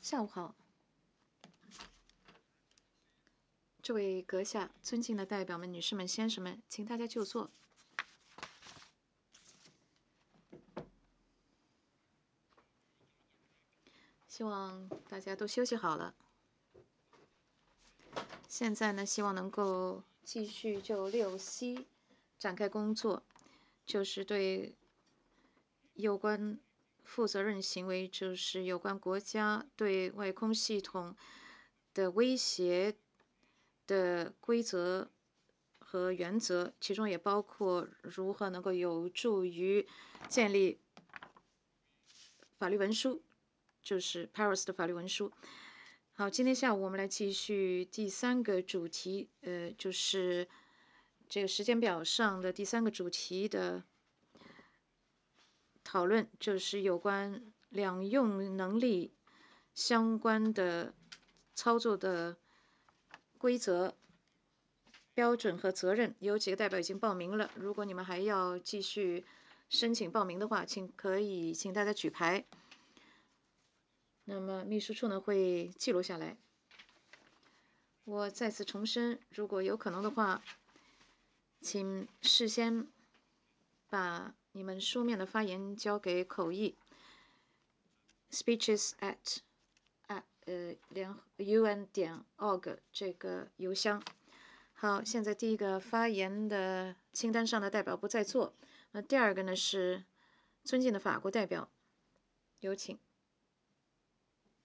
下午好，这位阁下，尊敬的代表们、女士们、先生们，请大家就坐。希望大家都休息好了。现在呢，希望能够继续就6C 展开工作，就是对有关负责任行为，就是有关国家对外空系统的威胁的规则和原则，其中也包括如何能够有助于建立法律文书，就是 Paris 的法律文书。好，今天下午我们来继续第3个主题，就是这个时间表上的第3个主题的讨论，就是有关两用能力相关的操作的规则、标准和责任。有几个代表已经报名了，如果你们还要继续申请报名的话，请大家举牌。那么秘书处呢会记录下来。我再次重申，如果有可能的话，请事先把你们书面的发言交给口译 speeches@un.org 这个邮箱。好，现在第一个发言的清单上的代表不在座。第二个呢是尊敬的法国代表，有请。